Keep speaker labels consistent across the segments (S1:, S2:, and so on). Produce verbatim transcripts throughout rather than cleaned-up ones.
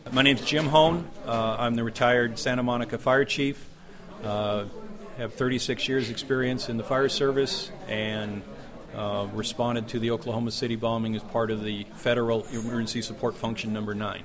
S1: My name's Jim Hone. Uh, I'm the retired Santa Monica Fire Chief. Uh, have thirty-six years experience in the fire service and uh, responded to the Oklahoma City bombing as part of the Federal Emergency Support Function number nine.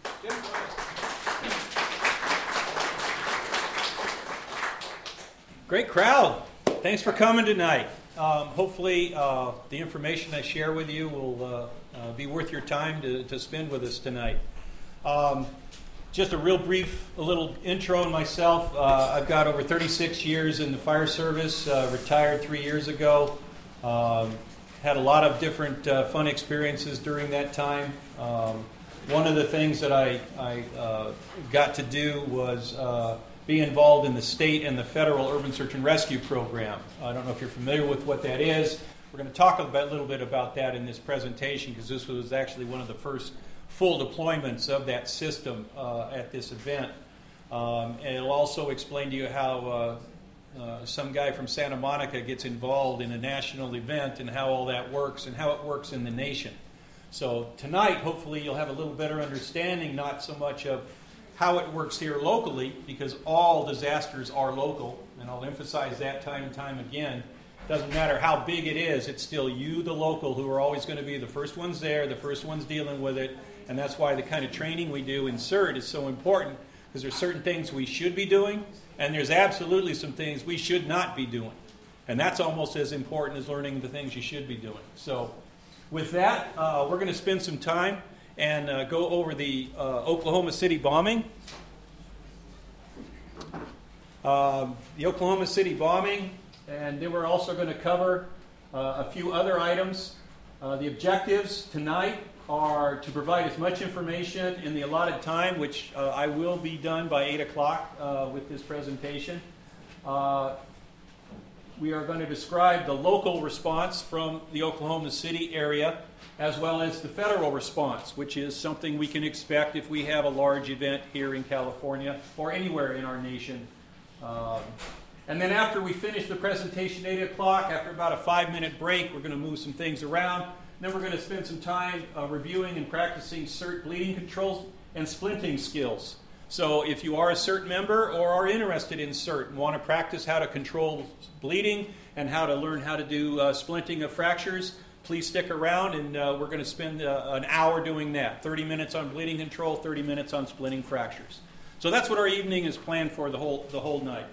S1: Great crowd. Thanks for coming tonight. Um, hopefully uh, the information I share with you will uh, uh, be worth your time to, to spend with us tonight. Um, just a real brief, a little intro on myself. Uh, I've got over thirty-six years in the fire service, uh, retired three years ago. Um, had a lot of different uh, fun experiences during that time. Um, one of the things that I, I uh, got to do was uh, be involved in the state and the federal urban search and rescue program. I don't know if you're familiar with what that is. We're going to talk a little bit about that in this presentation because this was actually one of the first full deployments of that system uh, at this event. Um, and it'll also explain to you how uh, uh, some guy from Santa Monica gets involved in a national event and how all that works and how it works in the nation. So tonight, hopefully, you'll have a little better understanding, not so much of how it works here locally, because all disasters are local, and I'll emphasize that time and time again. Doesn't matter how big it is, it's still you, the local, who are always going to be the first ones there, the first ones dealing with it, and that's why the kind of training we do in CERT is so important, because there's certain things we should be doing, and there's absolutely some things we should not be doing. And that's almost as important as learning the things you should be doing. So with that, uh, we're going to spend some time and uh, go over the uh, Oklahoma City bombing. Uh, the Oklahoma City bombing, and then we're also going to cover uh, a few other items. Uh, the objectives tonight are to provide as much information in the allotted time, which uh, I will be done by eight o'clock uh, with this presentation. Uh, we are going to describe the local response from the Oklahoma City area, as well as the federal response, which is something we can expect if we have a large event here in California or anywhere in our nation. Um, and then after we finish the presentation at eight o'clock, after about a five-minute break, we're going to move some things around. Then we're going to spend some time uh, reviewing and practicing CERT bleeding controls and splinting skills. So if you are a CERT member or are interested in CERT and want to practice how to control bleeding and how to learn how to do uh, splinting of fractures, please stick around, and uh, we're going to spend uh, an hour doing that. thirty minutes on bleeding control, thirty minutes on splitting fractures. So that's what our evening is planned for the whole, the whole night.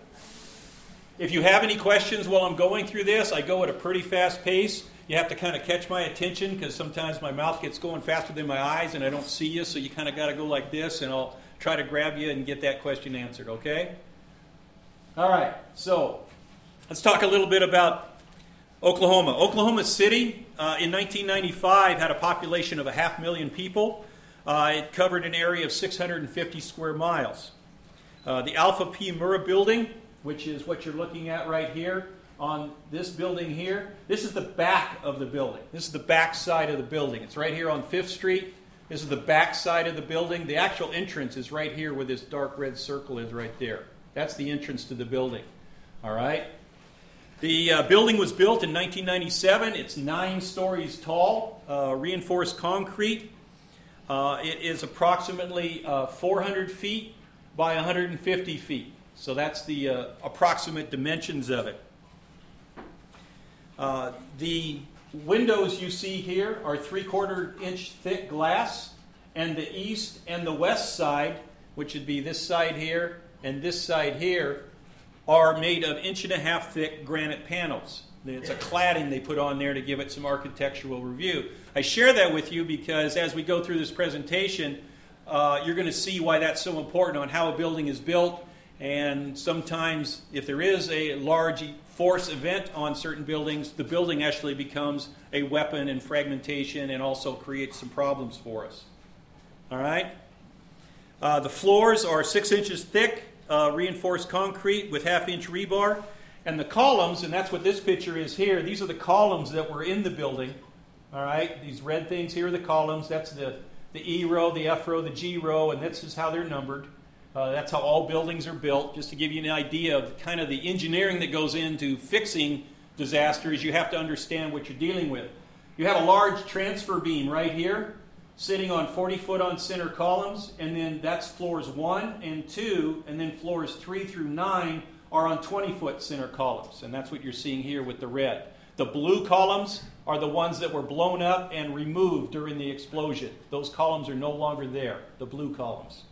S1: If you have any questions while I'm going through this, I go at a pretty fast pace. You have to kind of catch my attention because sometimes my mouth gets going faster than my eyes and I don't see you, so you kind of got to go like this, and I'll try to grab you and get that question answered, okay? All right, so let's talk a little bit about Oklahoma. Oklahoma City uh, in nineteen ninety-five had a population of a half million people. Uh, it covered an area of six hundred fifty square miles. Uh, the Alpha P. Murrah building, which is what you're looking at right here on this building here, this is the back of the building. This is the back side of the building. It's right here on Fifth Street. This is the back side of the building. The actual entrance is right here where this dark red circle is right there. That's the entrance to the building. All right? The uh, building was built in nineteen ninety-seven. It's nine stories tall, uh, reinforced concrete. Uh, it is approximately uh, four hundred feet by one hundred fifty feet. So that's the uh, approximate dimensions of it. Uh, the windows you see here are three-quarter inch thick glass, and the east and the west side, which would be this side here and this side here, are made of inch and a half thick granite panels. It's a cladding they put on there to give it some architectural review. I share that with you because as we go through this presentation, uh, you're going to see why that's so important on how a building is built. And sometimes if there is a large force event on certain buildings, the building actually becomes a weapon in fragmentation and also creates some problems for us. All right? Uh, the floors are six inches thick. Uh, reinforced concrete with half-inch rebar. And the columns, and that's what this picture is here, these are the columns that were in the building. All right, these red things here are the columns. That's the, the E row, the F row, the G row, and this is how they're numbered. Uh, that's how all buildings are built. Just to give you an idea of kind of the engineering that goes into fixing disasters, you have to understand what you're dealing with. You have a large transfer beam right here. sitting on forty foot on center columns, and then that's floors one and two, and then floors three through nine are on twenty foot center columns, and that's what you're seeing here with the red. The blue columns are the ones that were blown up and removed during the explosion. Those columns are no longer there, the blue columns.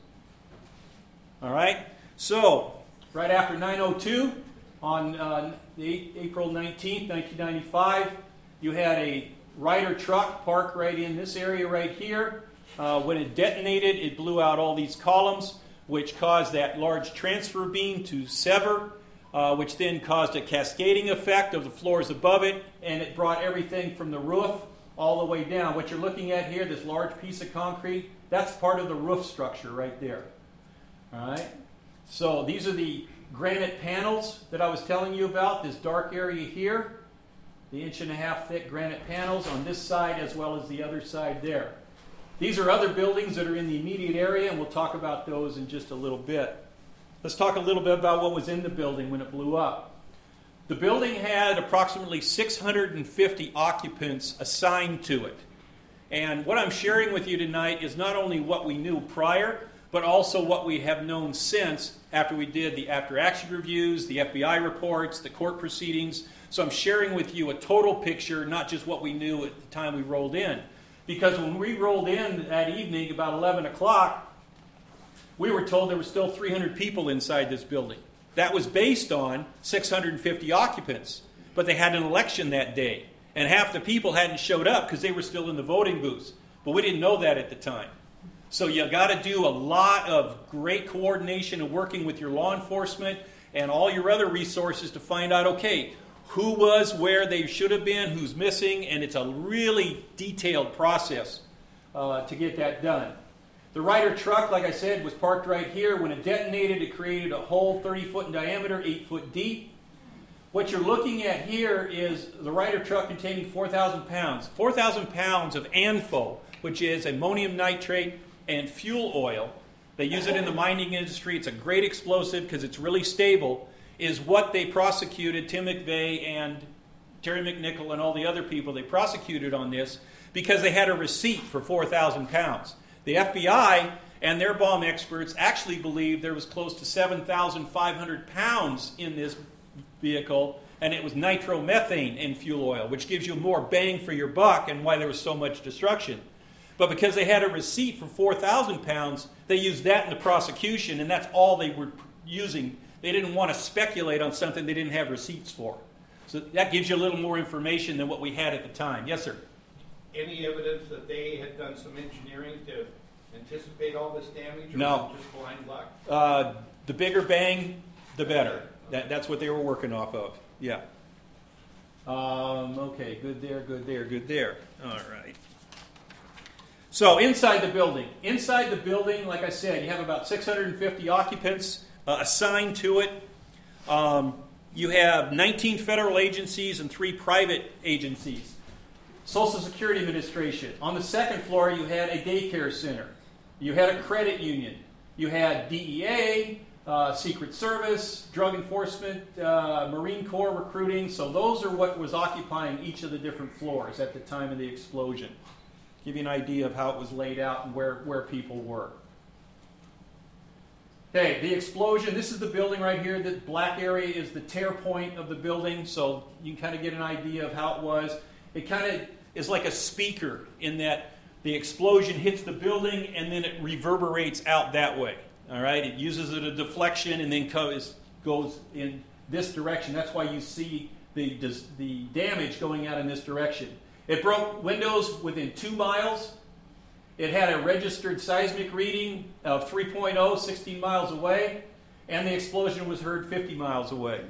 S1: All right, so right after nine oh two, on uh, April nineteenth, nineteen ninety-five, you had a Ryder truck parked right in this area right here. Uh, when it detonated, it blew out all these columns, which caused that large transfer beam to sever, uh, which then caused a cascading effect of the floors above it, and it brought everything from the roof all the way down. What you're looking at here, this large piece of concrete, that's part of the roof structure right there. All right. So these are the granite panels that I was telling you about, this dark area here. The inch and a half thick granite panels on this side as well as the other side there. These are other buildings that are in the immediate area, and we'll talk about those in just a little bit. Let's talk a little bit about what was in the building when it blew up. The building had approximately six hundred fifty occupants assigned to it. And what I'm sharing with you tonight is not only what we knew prior, but also what we have known since after we did the after-action reviews, the F B I reports, the court proceedings. So I'm sharing with you a total picture, not just what we knew at the time we rolled in. Because when we rolled in that evening, about eleven o'clock, we were told there were still three hundred people inside this building. That was based on six hundred fifty occupants. But they had an election that day. And half the people hadn't showed up because they were still in the voting booths. But we didn't know that at the time. So you got to do a lot of great coordination and working with your law enforcement and all your other resources to find out, okay, who was where they should have been, who's missing, and it's a really detailed process uh, to get that done. The Ryder truck, like I said, was parked right here. When it detonated, it created a hole thirty foot in diameter, eight foot deep. What you're looking at here is the Ryder truck containing four thousand pounds. four thousand pounds of A N F O, which is ammonium nitrate and fuel oil. They use it in the mining industry. It's a great explosive because it's really stable. Is what they prosecuted Tim McVeigh and Terry McNichol and all the other people they prosecuted on this because they had a receipt for four thousand pounds. The F B I and their bomb experts actually believed there was close to seven thousand five hundred pounds in this vehicle, and it was nitromethane in fuel oil, which gives you more bang for your buck and why there was so much destruction. But because they had a receipt for four thousand pounds, they used that in the prosecution, and that's all they were using. They didn't want to speculate on something they didn't have receipts for. So that gives you a little more information than what we had at the time. Yes, sir?
S2: Any evidence that they had done some engineering to anticipate all this damage? Or
S1: No.
S2: was it just blind luck?
S1: Uh, the bigger bang, the better. That, that's what they were working off of. Yeah. Um, okay, good there, good there, good there. All right. So inside the building. Inside the building, like I said, you have about six hundred fifty occupants Uh, assigned to it. Um, you have nineteen federal agencies and three private agencies. Social Security Administration. On the second floor, you had a daycare center. You had a credit union. You had D E A, uh, Secret Service, Drug Enforcement, uh, Marine Corps recruiting. So those are what was occupying each of the different floors at the time of the explosion. Give you an idea of how it was laid out and where, where people were. Okay, the explosion, this is the building right here. The black area is the tear point of the building, so you can kind of get an idea of how it was. It kind of is like a speaker in that the explosion hits the building and then it reverberates out that way. All right, it uses it a deflection and then goes, goes in this direction. That's why you see the, the damage going out in this direction. It broke windows within two miles. It had a registered seismic reading of three point oh, sixteen miles away, and the explosion was heard fifty miles away.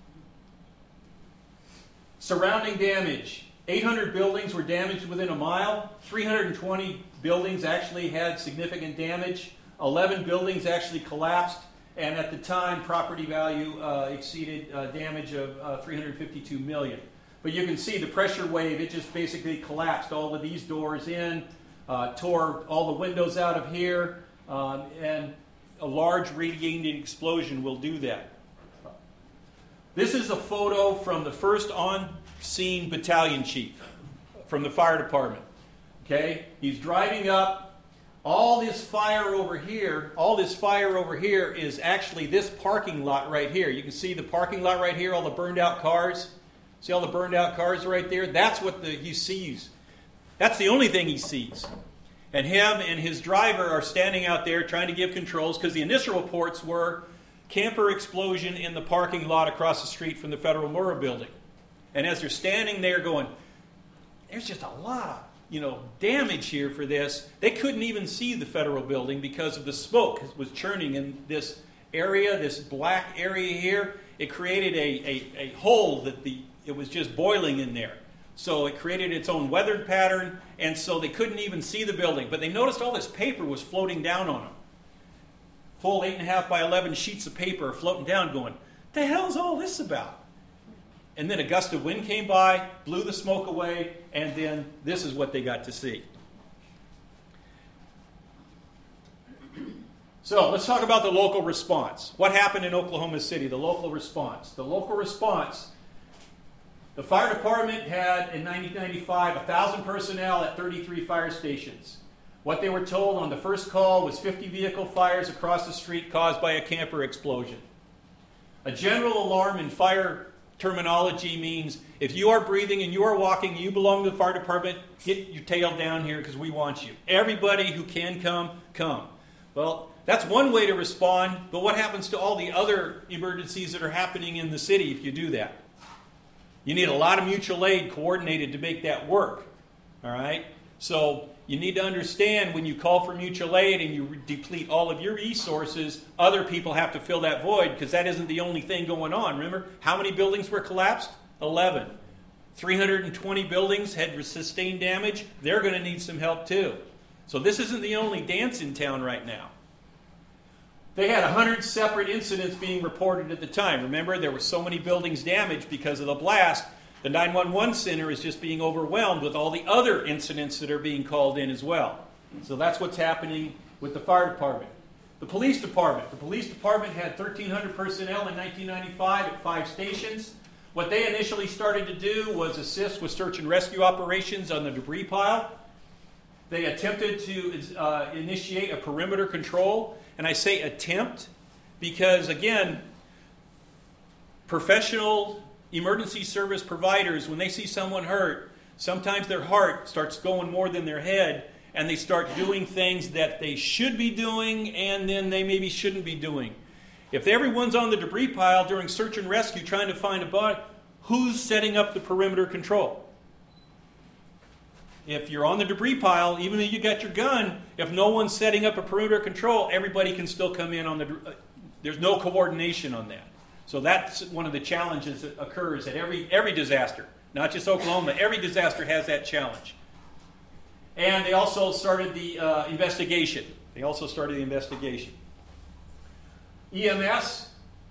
S1: Surrounding damage. eight hundred buildings were damaged within a mile. three hundred twenty buildings actually had significant damage. eleven buildings actually collapsed, and at the time, property value uh, exceeded uh, damage of uh, three hundred fifty-two million dollars. But you can see the pressure wave, it just basically collapsed all of these doors in, uh, tore all the windows out of here, um, and a large radiating explosion will do that. This is a photo from the first on-scene battalion chief from the fire department. Okay? He's driving up. All this fire over here, all this fire over here is actually this parking lot right here. You can see the parking lot right here, all the burned out cars. See all the burned out cars right there? That's what the, he sees. That's the only thing he sees. And him and his driver are standing out there trying to give controls because the initial reports were camper explosion in the parking lot across the street from the Federal Memorial Building. And as they're standing there going, there's just a lot of, you know, damage here for this. They couldn't even see the Federal Building because of the smoke that was churning in this area, this black area here. It created a, a, a hole that the it was just boiling in there. So it created its own weathered pattern, and so they couldn't even see the building. But they noticed all this paper was floating down on them. Full eight and a half by eleven sheets of paper floating down going, what the hell's all this about? And then a gust of wind came by, blew the smoke away, and then this is what they got to see. So let's talk about the local response. What happened in Oklahoma City, the local response? The local response, the fire department had in nineteen ninety-five one thousand personnel at thirty-three fire stations. What they were told on the first call was fifty vehicle fires across the street caused by a camper explosion. A general alarm in fire terminology means if you are breathing and you are walking, you belong to the fire department, get your tail down here because we want you. Everybody who can come, come. Well, that's one way to respond, but what happens to all the other emergencies that are happening in the city if you do that? You need a lot of mutual aid coordinated to make that work. All right? So you need to understand when you call for mutual aid and you deplete all of your resources, other people have to fill that void because that isn't the only thing going on. Remember, how many buildings were collapsed? eleven. three hundred twenty buildings had sustained damage. They're going to need some help too. So this isn't the only dance in town right now. They had one hundred separate incidents being reported at the time. Remember, there were so many buildings damaged because of the blast. The nine one one center is just being overwhelmed with all the other incidents that are being called in as well. So that's what's happening with the fire department. The police department. The police department had thirteen hundred personnel in nineteen ninety-five at five stations. What they initially started to do was assist with search and rescue operations on the debris pile. They attempted to uh, initiate a perimeter control. And I say attempt because, again, professional emergency service providers, when they see someone hurt, sometimes their heart starts going more than their head, and they start doing things that they should be doing and then they maybe shouldn't be doing. If everyone's on the debris pile during search and rescue trying to find a body, who's setting up the perimeter control? If you're on the debris pile, even though you got your gun, if no one's setting up a perimeter control, everybody can still come in on the... Uh, there's no coordination on that. So that's one of the challenges that occurs at every every disaster. Not just Oklahoma. Every disaster has that challenge. And they also started the uh, investigation. They also started the investigation. E M S...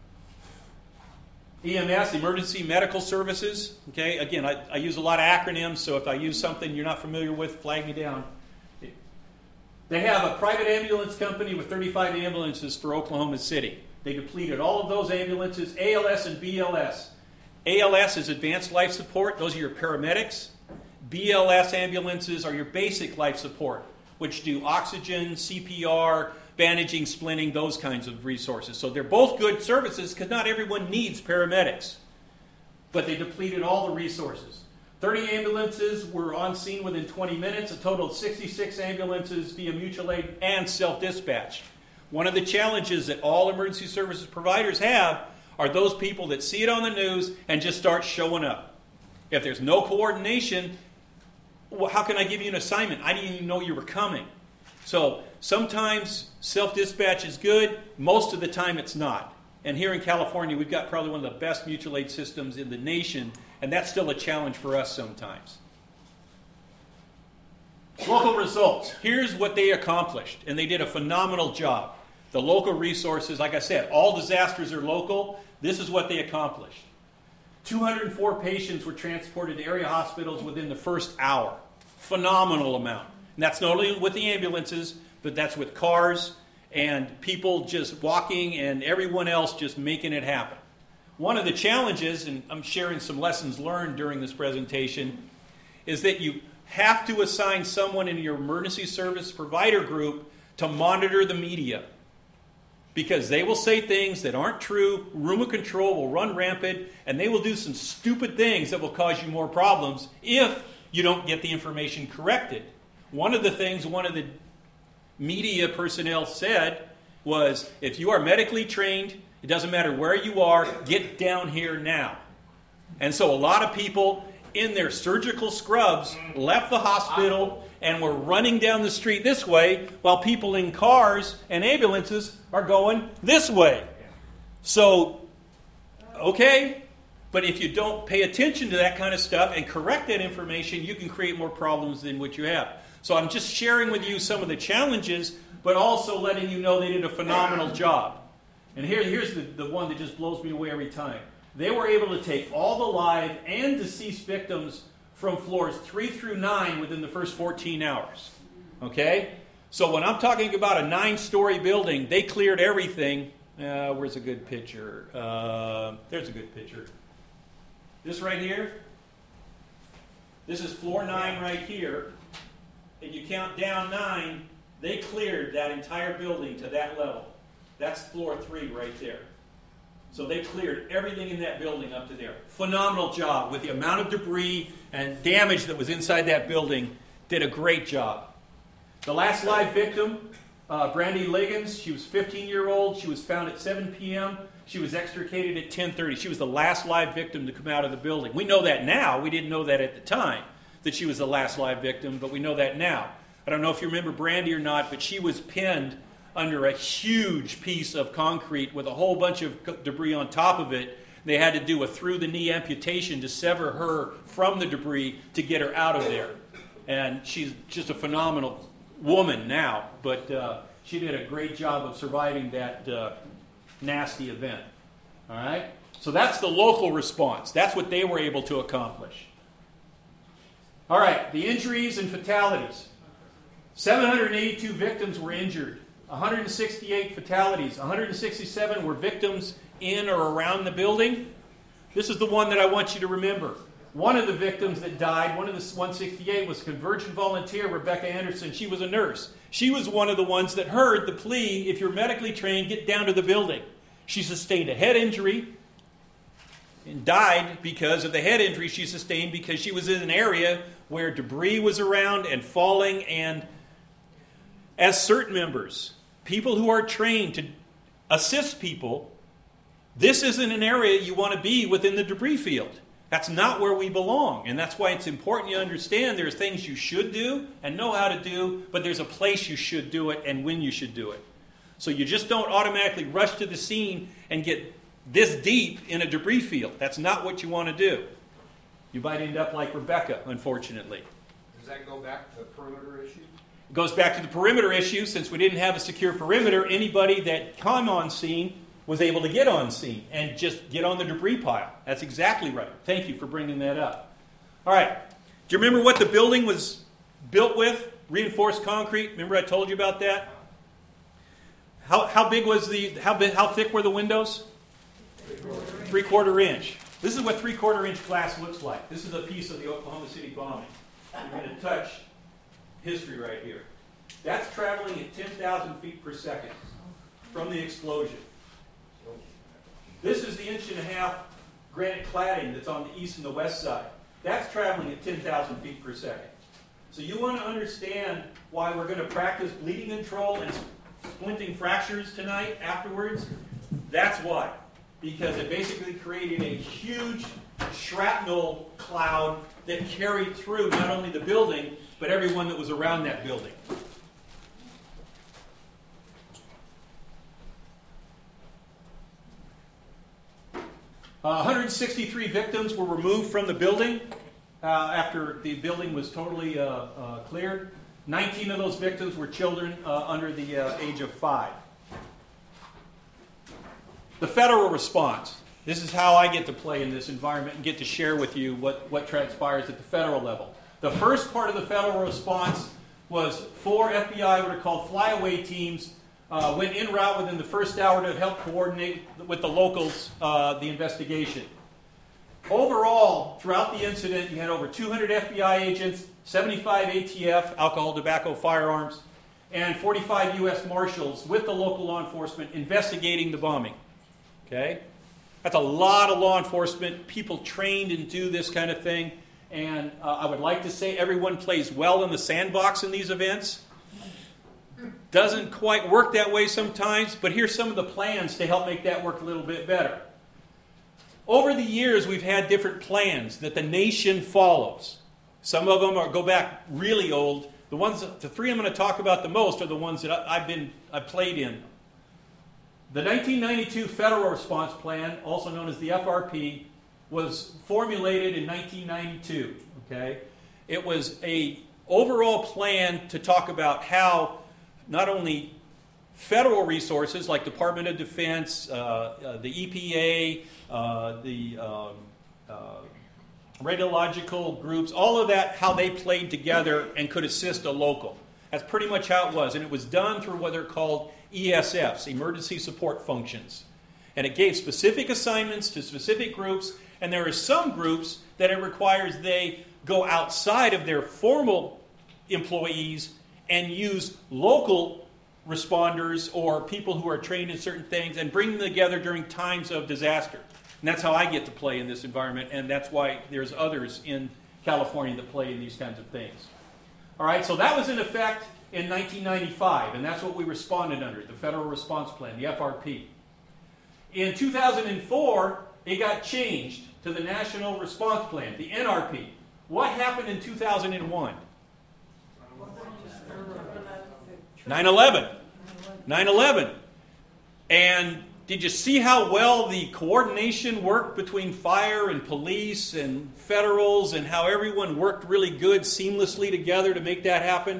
S1: E M S, Emergency Medical Services. Okay, again, I, I use a lot of acronyms, so if I use something you're not familiar with, flag me down. They have a private ambulance company with thirty-five ambulances for Oklahoma City. They depleted all of those ambulances, A L S and B L S. A L S is Advanced Life Support. Those are your paramedics. B L S ambulances are your basic life support, which do oxygen, C P R, bandaging, splinting, those kinds of resources. So they're both good services because not everyone needs paramedics. But they depleted all the resources. thirty ambulances were on scene within twenty minutes, a total of sixty-six ambulances via mutual aid and self-dispatch. One of the challenges that all emergency services providers have are those people that see it on the news and just start showing up. If there's no coordination, well, how can I give you an assignment? I didn't even know you were coming. So sometimes self-dispatch is good. Most of the time it's not. And here in California, we've got probably one of the best mutual aid systems in the nation, and that's still a challenge for us sometimes. Local results. Here's what they accomplished, and they did a phenomenal job. The local resources, like I said, all disasters are local. This is what they accomplished. two hundred four patients were transported to area hospitals within the first hour. Phenomenal amount. And that's not only with the ambulances, but that's with cars and people just walking and everyone else just making it happen. One of the challenges, and I'm sharing some lessons learned during this presentation, is that you have to assign someone in your emergency service provider group to monitor the media. Because they will say things that aren't true, rumor control will run rampant, and they will do some stupid things that will cause you more problems if you don't get the information corrected. One of the things one of the media personnel said was, if you are medically trained, it doesn't matter where you are, get down here now. And so a lot of people in their surgical scrubs left the hospital and were running down the street this way while people in cars and ambulances are going this way. So, okay, but if you don't pay attention to that kind of stuff and correct that information, you can create more problems than what you have. So I'm just sharing with you some of the challenges, but also letting you know they did a phenomenal job. And here, here's the, the one that just blows me away every time. They were able to take all the live and deceased victims from floors three through nine within the first fourteen hours. Okay? So when I'm talking about a nine-story building, they cleared everything. Uh, where's a good picture? Uh, there's a good picture. This right here. This is floor nine right here. And you count down nine, they cleared that entire building to that level. That's floor three right there. So they cleared everything in that building up to there. Phenomenal job with the amount of debris and damage that was inside that building. Did a great job. The last live victim, uh, Brandy Liggins, she was fifteen-year-old. She was found at seven p.m. She was extricated at ten thirty. She was the last live victim to come out of the building. We know that now. We didn't know that at the time, that she was the last live victim, but we know that now. I don't know if you remember Brandy or not, but she was pinned under a huge piece of concrete with a whole bunch of debris on top of it. They had to do a through-the-knee amputation to sever her from the debris to get her out of there. And she's just a phenomenal woman now, but uh, she did a great job of surviving that uh, nasty event. All right? So that's the local response. That's what they were able to accomplish. All right, the injuries and fatalities. seven hundred eighty-two victims were injured. one hundred sixty-eight fatalities. one hundred sixty-seven were victims in or around the building. This is the one that I want you to remember. One of the victims that died, one of the one hundred sixty-eight, was Convergent volunteer Rebecca Anderson. She was a nurse. She was one of the ones that heard the plea, if you're medically trained, get down to the building. She sustained a head injury and died because of the head injury she sustained because she was in an area where debris was around and falling. And as CERT members, people who are trained to assist people, this isn't an area you want to be within the debris field. That's not where we belong. And that's why it's important you understand there's things you should do and know how to do, but there's a place you should do it and when you should do it. So you just don't automatically rush to the scene and get this deep in a debris field. That's not what you want to do. You might end up like Rebecca, unfortunately.
S2: Does that go back to the perimeter issue?
S1: It goes back to the perimeter issue. Since we didn't have a secure perimeter, anybody that came on scene was able to get on scene and just get on the debris pile. That's exactly right. Thank you for bringing that up. All right. Do you remember what the building was built with? Reinforced concrete. Remember I told you about that? How, how big was the, how big, how thick were the windows? Three quarter inch. This is what three quarter inch glass looks like. This is a piece of the Oklahoma City bombing. We're going to touch history right here. That's traveling at ten thousand feet per second from the explosion. This is the inch and a half granite cladding that's on the east and the west side. That's traveling at ten thousand feet per second. So you want to understand why we're going to practice bleeding control and splinting fractures tonight afterwards? That's why. Because it basically created a huge shrapnel cloud that carried through not only the building, but everyone that was around that building. Uh, one hundred sixty-three victims were removed from the building uh, after the building was totally uh, uh, cleared. nineteen of those victims were children uh, under the uh, age of five. The federal response. This is how I get to play in this environment and get to share with you what, what transpires at the federal level. The first part of the federal response was four F B I, what are called flyaway teams, uh, went en route within the first hour to help coordinate with the locals uh, the investigation. Overall, throughout the incident, you had over two hundred F B I agents seventy-five A T F, alcohol, tobacco, firearms, and forty-five U S Marshals with the local law enforcement investigating the bombing. Okay? That's a lot of law enforcement, people trained and do this kind of thing. And uh, I would like to say everyone plays well in the sandbox in these events. Doesn't quite work that way sometimes, but here's some of the plans to help make that work a little bit better. Over the years, we've had different plans that the nation follows. Some of them are, go back really old. The ones, the three I'm going to talk about the most are the ones that I, I've been, I played in. The nineteen ninety-two Federal Response Plan, also known as the F R P, was formulated in nineteen ninety-two. Okay, it was a overall plan to talk about how not only federal resources like Department of Defense, uh, uh, the E P A, uh, the um, uh, radiological groups, all of that, how they played together and could assist a local. That's pretty much how it was. And it was done through what are called E S Fs, Emergency Support Functions. And it gave specific assignments to specific groups. And there are some groups that it requires they go outside of their formal employees and use local responders or people who are trained in certain things and bring them together during times of disaster. And that's how I get to play in this environment, and that's why there's others in California that play in these kinds of things. All right, so that was in effect in nineteen ninety-five, and that's what we responded under, the Federal Response Plan, the F R P. In two thousand four, it got changed to the National Response Plan, the N R P. What happened in two thousand one? nine eleven. nine eleven. And did you see how well the coordination worked between fire and police and federals and how everyone worked really good seamlessly together to make that happen?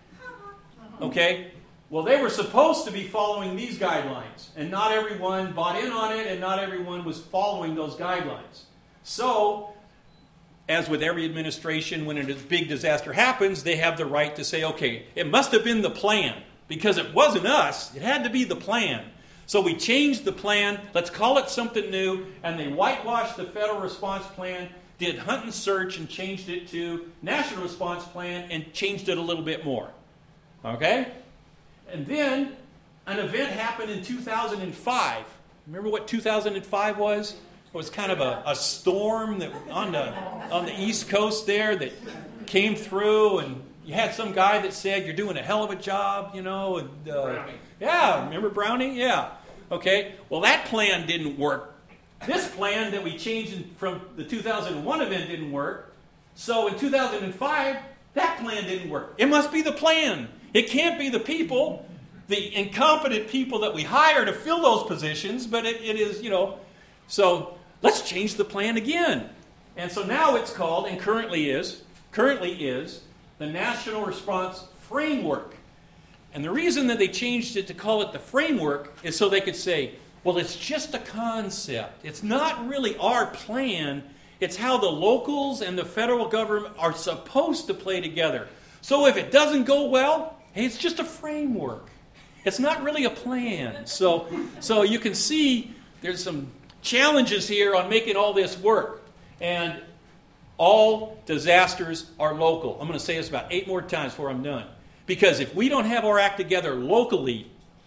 S1: Okay. Well, they were supposed to be following these guidelines, and not everyone bought in on it, and not everyone was following those guidelines. So, as with every administration, when a big disaster happens, they have the right to say, okay, it must have been the plan, because it wasn't us, it had to be the plan. So we changed the plan, let's call it something new, and they whitewashed the Federal Response Plan, did hunt and search, and changed it to National Response Plan, and changed it a little bit more. Okay? And then an event happened in two thousand five. Remember what two thousand five was? It was kind of a, a storm that on the on the East Coast there that came through, and you had some guy that said, "You're doing a hell of a job," you know. And, uh,
S2: Browning.
S1: Yeah, remember Browning? Yeah. Okay. Well, that plan didn't work. This plan that we changed in, from the two thousand one event didn't work. So in two thousand five, that plan didn't work. It must be the plan. It can't be the people, the incompetent people that we hire to fill those positions, but it, it is, you know. So let's change the plan again. And so now it's called, and currently is, currently is, the National Response Framework. And the reason that they changed it to call it the framework is so they could say, well, it's just a concept. It's not really our plan. It's how the locals and the federal government are supposed to play together. So if it doesn't go well, hey, it's just a framework. It's not really a plan. So, so you can see there's some challenges here on making all this work. And all disasters are local. I'm going to say this about eight more times before I'm done. Because if we don't have our act together locally,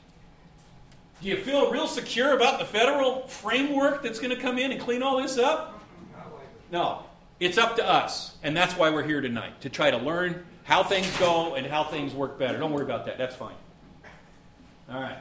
S1: do you feel real secure about the federal framework that's going to come in and clean all this up? No. It's up to us. And that's why we're here tonight, to try to learn how things go and how things work better. Don't worry about that. That's fine. All right.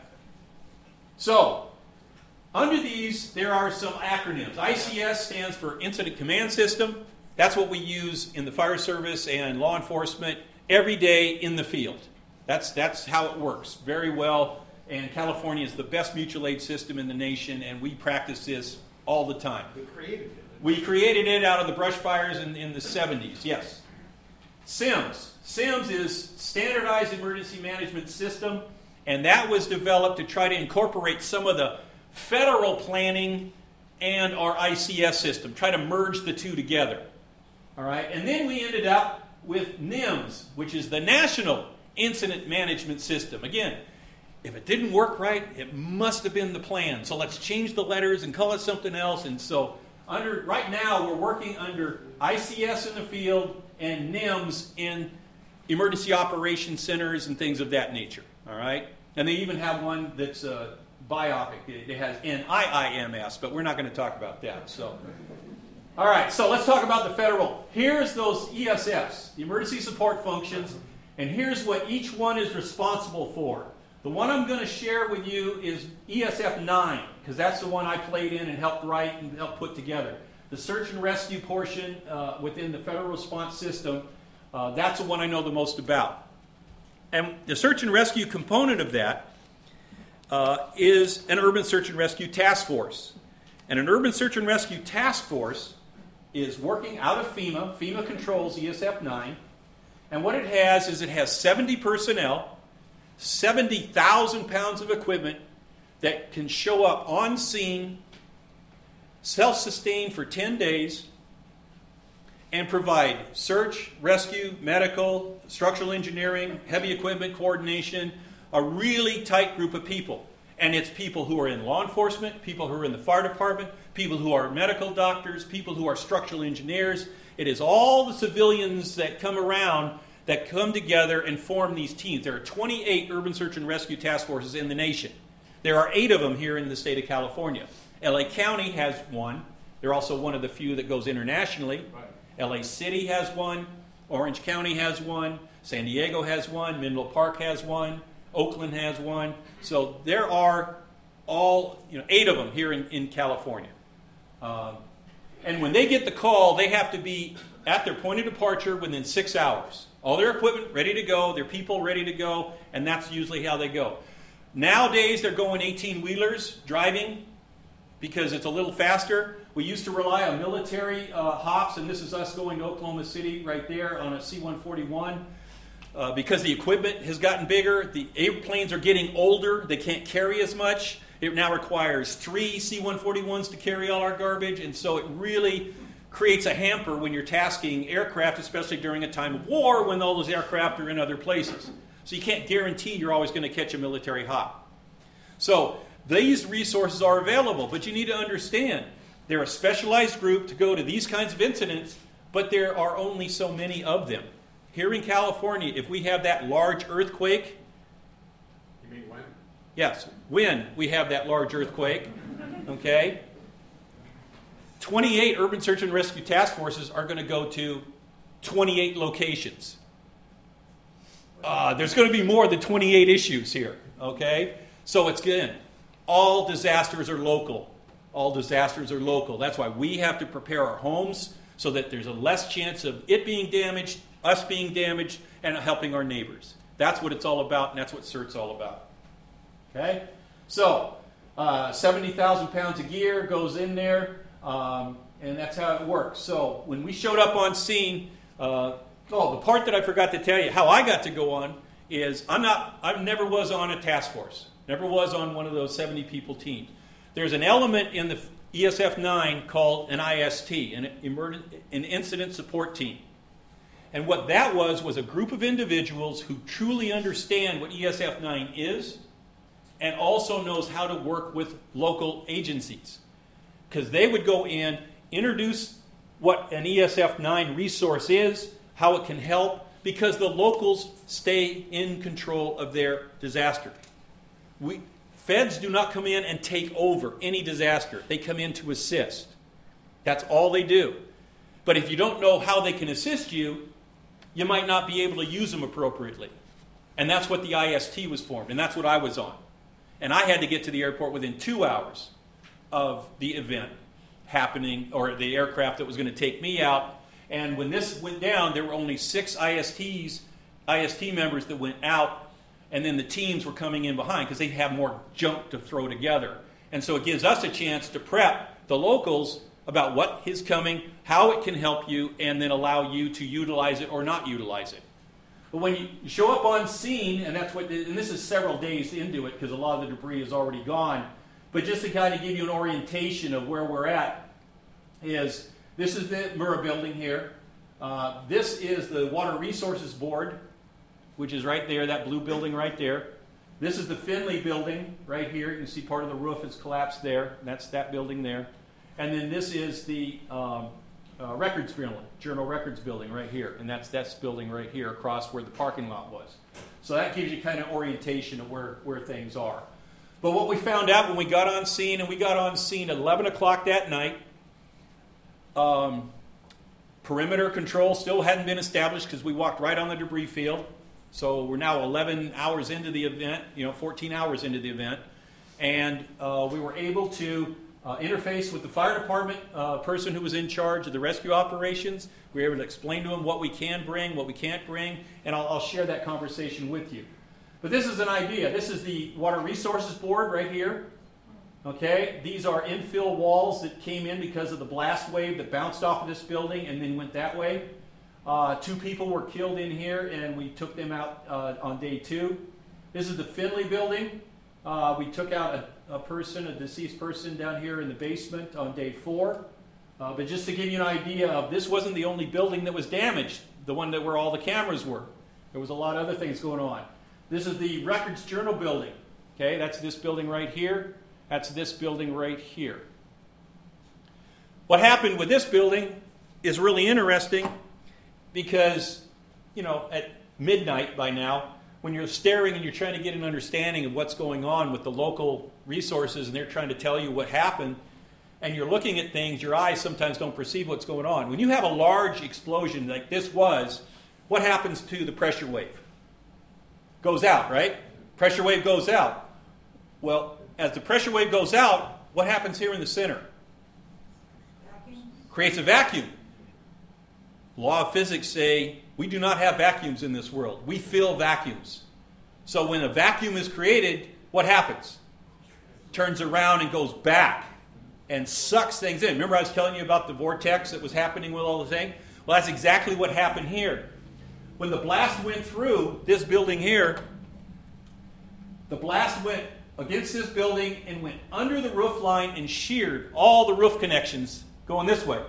S1: So, under these, there are some acronyms. I C S stands for Incident Command System. That's what we use in the fire service and law enforcement every day in the field. That's, that's how it works very well. And California is the best mutual aid system in the nation, and we practice this all the time.
S2: We created it.
S1: We created it out of the brush fires in, in the seventies, yes. SIMS. SIMS is Standardized Emergency Management System, and that was developed to try to incorporate some of the federal planning and our I C S system, try to merge the two together. All right, and then we ended up with NIMS, which is the National Incident Management System. Again, if it didn't work right, it must have been the plan. So let's change the letters and call it something else. And so under right now, we're working under I C S in the field and N I M S in emergency operations centers and things of that nature. All right? And they even have one that's uh, biopic. It, it has N I I M S, but we're not going to talk about that. So, all right, so let's talk about the federal. Here's those E S Fs, the emergency support functions, and here's what each one is responsible for. The one I'm going to share with you is E S F nine, because that's the one I played in and helped write and helped put together. The search and rescue portion uh, within the federal response system, uh, that's the one I know the most about. And the search and rescue component of that uh, is an urban search and rescue task force. And an urban search and rescue task force is working out of FEMA. FEMA controls E S F nine. And what it has is it has seventy personnel, seventy thousand pounds of equipment that can show up on scene, self-sustained for ten days, and provide search, rescue, medical, structural engineering, heavy equipment coordination, a really tight group of people. And it's people who are in law enforcement, people who are in the fire department, people who are medical doctors, people who are structural engineers. It is all the civilians that come around that come together and form these teams. There are twenty-eight urban search and rescue task forces in the nation. There are eight of them here in the state of California. L A County has one. They're also one of the few that goes internationally. Right. L A City has one. Orange County has one. San Diego has one. Menlo Park has one. Oakland has one. So there are all, you know, eight of them here in, in California. Um, and when they get the call, they have to be at their point of departure within six hours. All their equipment ready to go, their people ready to go, and that's usually how they go. Nowadays, they're going eighteen-wheelers, driving, because it's a little faster. We used to rely on military uh, hops, and this is us going to Oklahoma City right there on a C one forty-one. Uh, because the equipment has gotten bigger, the airplanes are getting older, they can't carry as much. It now requires three C one forty-ones to carry all our garbage, and so it really creates a hamper when you're tasking aircraft, especially during a time of war when all those aircraft are in other places. So you can't guarantee you're always going to catch a military hop. So these resources are available, but you need to understand they're a specialized group to go to these kinds of incidents, but there are only so many of them. Here in California, if we have that large earthquake...
S3: You mean when?
S1: Yes, when we have that large earthquake, okay? twenty-eight urban search and rescue task forces are going to go to twenty-eight locations. Uh, there's going to be more than twenty-eight issues here, okay? So it's good. All disasters are local. All disasters are local. That's why we have to prepare our homes so that there's a less chance of it being damaged, us being damaged, and helping our neighbors. That's what it's all about, and that's what CERT's all about. Okay? So, uh, seventy thousand pounds of gear goes in there, um, and that's how it works. So, when we showed up on scene, uh, oh, the part that I forgot to tell you, how I got to go on is I'm not, I never was on a task force. Never was on one of those seventy people teams. There's an element in the E S F nine called an I S T, an, emerg- an incident support team. And what that was was a group of individuals who truly understand what E S F nine is and also knows how to work with local agencies. Because they would go in, introduce what an E S F nine resource is, how it can help, because the locals stay in control of their disaster. We, feds do not come in and take over any disaster. They come in to assist. That's all they do. But if you don't know how they can assist you, you might not be able to use them appropriately. And that's what the I S T was formed, and that's what I was on. And I had to get to the airport within two hours of the event happening, or the aircraft that was going to take me out. And when this went down, there were only six I S Ts, I S T members that went out, and then the teams were coming in behind because they have more junk to throw together. And so it gives us a chance to prep the locals about what is coming, how it can help you, and then allow you to utilize it or not utilize it. But when you show up on scene, and that's what, and this is several days into it because a lot of the debris is already gone, but just to kind of give you an orientation of where we're at, is this is the Murrah building here. Uh, this is the Water Resources Board, which is right there, that blue building right there. This is the Finley building right here. You can see part of the roof has collapsed there. That's that building there. And then this is the um, uh, Records Building, Journal Records Building right here. And that's this building right here across where the parking lot was. So that gives you kind of orientation of where, where things are. But what we found out when we got on scene, and we got on scene at eleven o'clock that night, um, perimeter control still hadn't been established because we walked right on the debris field. So we're now eleven hours into the event, you know, fourteen hours into the event. And uh, we were able to uh, interface with the fire department uh, person who was in charge of the rescue operations. We were able to explain to him what we can bring, what we can't bring, and I'll, I'll share that conversation with you. But this is an idea. This is the Water Resources Board right here. Okay, these are infill walls that came in because of the blast wave that bounced off of this building and then went that way. Uh, two people were killed in here, and we took them out uh, on day two. This is the Finley building. Uh, we took out a, a person, a deceased person down here in the basement on day four. Uh, but just to give you an idea of, this wasn't the only building that was damaged, the one that where all the cameras were. There was a lot of other things going on. This is the Records Journal building. Okay, that's this building right here. That's this building right here. What happened with this building is really interesting because, you know, at midnight by now, when you're staring and you're trying to get an understanding of what's going on with the local resources and they're trying to tell you what happened, and you're looking at things, your eyes sometimes don't perceive what's going on. When you have a large explosion like this was, what happens to the pressure wave? Goes out, right? Pressure wave goes out. Well, as the pressure wave goes out, what happens here in the center? Vacuum. Creates a vacuum. Law of physics say we do not have vacuums in this world. We fill vacuums. So when a vacuum is created, what happens? Turns around and goes back and sucks things in. Remember I was telling you about the vortex that was happening with all the thing? Well, that's exactly what happened here. When the blast went through this building here, the blast went against this building and went under the roof line and sheared all the roof connections going this way.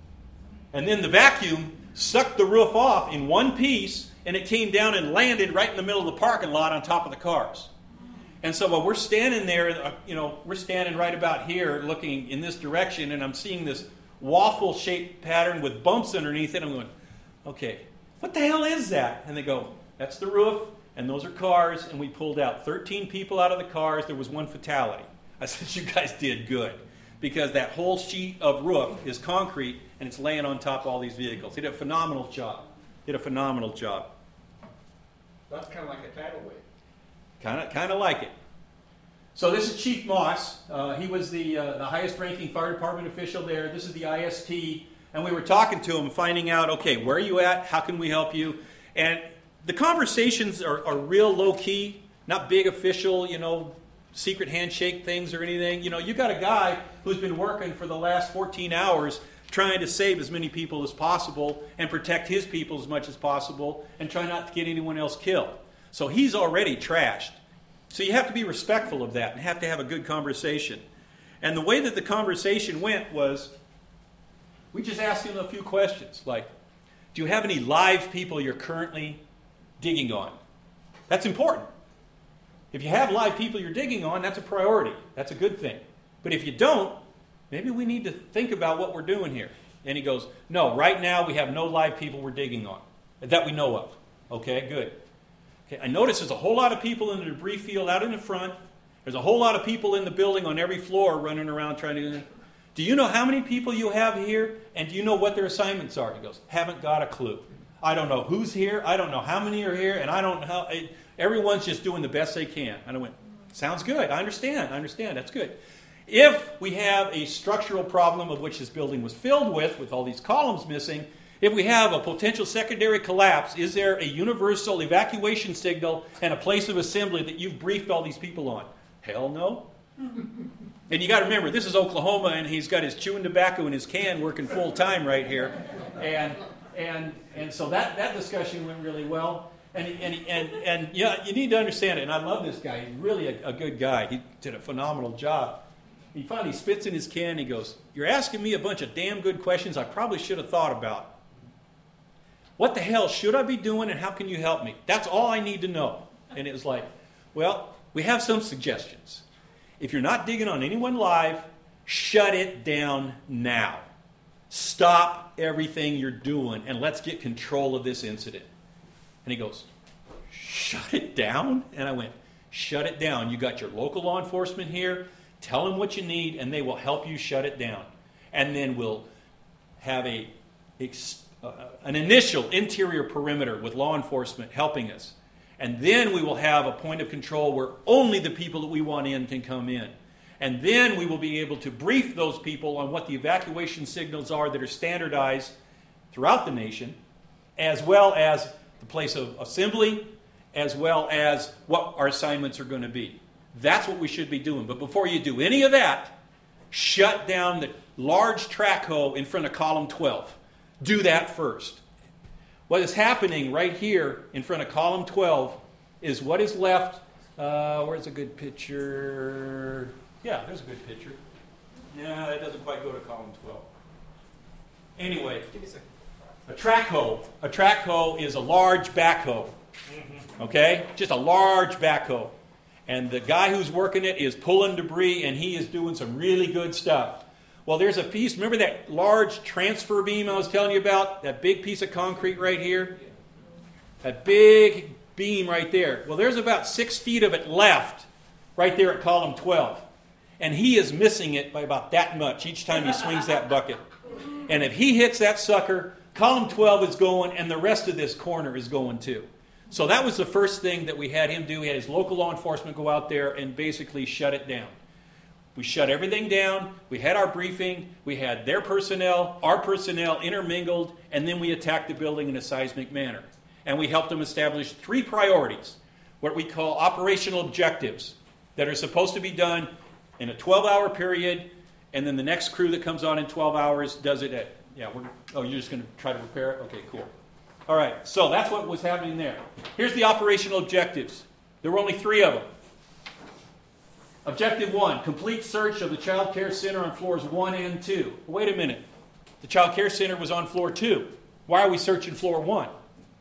S1: And then the vacuum sucked the roof off in one piece, and it came down and landed right in the middle of the parking lot on top of the cars. And so while we're standing there, you know, we're standing right about here looking in this direction, and I'm seeing this waffle-shaped pattern with bumps underneath it. I'm going, okay, what the hell is that? And they go, that's the roof, and those are cars, and we pulled out thirteen people out of the cars. There was one fatality. I said, you guys did good, because that whole sheet of roof is concrete, and it's laying on top of all these vehicles. He did a phenomenal job. Did a phenomenal job.
S2: That's kind of like a tidal wave.
S1: Kind of, kind of like it. So this is Chief Moss. Uh, he was the uh, the highest-ranking fire department official there. This is the I S T, and we were talking to him, finding out, okay, where are you at? How can we help you? And the conversations are, are real low-key, not big official, you know, secret handshake things or anything. You know, you got a guy who's been working for the last fourteen hours trying to save as many people as possible and protect his people as much as possible and try not to get anyone else killed. So he's already trashed. So you have to be respectful of that and have to have a good conversation. And the way that the conversation went was, we just asked him a few questions, like, do you have any live people you're currently digging on? That's important. If you have live people you're digging on, that's a priority. That's a good thing. But if you don't, maybe we need to think about what we're doing here. And he goes, no, right now we have no live people we're digging on that we know of. Okay, good. Okay, I notice there's a whole lot of people in the debris field out in the front. There's a whole lot of people in the building on every floor running around trying to... Do you know how many people you have here? And do you know what their assignments are? He goes, haven't got a clue. I don't know who's here. I don't know how many are here. And I don't know how... It, everyone's just doing the best they can. And I went, sounds good. I understand. I understand. That's good. If we have a structural problem of which this building was filled with, with all these columns missing, if we have a potential secondary collapse, is there a universal evacuation signal and a place of assembly that you've briefed all these people on? Hell no. And you got to remember, this is Oklahoma, and he's got his chewing tobacco in his can working full time right here. And and and so that, that discussion went really well. And, and, and, and yeah, you need to understand it. And I love this guy. He's really a, a good guy. He did a phenomenal job. He finally spits in his can and he goes, you're asking me a bunch of damn good questions I probably should have thought about. What the hell should I be doing and how can you help me? That's all I need to know. And it was like, well, we have some suggestions. If you're not digging on anyone live, shut it down now. Stop everything you're doing and let's get control of this incident. And he goes, shut it down? And I went, shut it down. You got your local law enforcement here. Tell them what you need and they will help you shut it down. And then we'll have a uh, an initial interior perimeter with law enforcement helping us. And then we will have a point of control where only the people that we want in can come in. And then we will be able to brief those people on what the evacuation signals are that are standardized throughout the nation, as well as the place of assembly, as well as what our assignments are going to be. That's what we should be doing. But before you do any of that, shut down the large track hoe in front of column twelve. Do that first. What is happening right here in front of column twelve is what is left. Uh, where's a good picture? Yeah, there's a good picture. Yeah, that doesn't quite go to column twelve. Anyway, a track hoe. A track hoe is a large backhoe. Okay? Just a large backhoe. And the guy who's working it is pulling debris, and he is doing some really good stuff. Well, there's a piece, remember that large transfer beam I was telling you about? That big piece of concrete right here? That big beam right there. Well, there's about six feet of it left right there at column twelve. And he is missing it by about that much each time he swings that bucket. And if he hits that sucker, column twelve is going, and the rest of this corner is going too. So that was the first thing that we had him do. He had his local law enforcement go out there and basically shut it down. We shut everything down. We had our briefing. We had their personnel, our personnel intermingled, and then we attacked the building in a seismic manner. And we helped them establish three priorities, what we call operational objectives, that are supposed to be done in a twelve-hour period, and then the next crew that comes on in twelve hours does it at, yeah, we're, oh, you're just going to try to repair it? Okay, cool. All right, so that's what was happening there. Here's the operational objectives. There were only three of them. Objective one, complete search of the child care center on floors one and two. Wait a minute. The child care center was on floor two. Why are we searching floor one?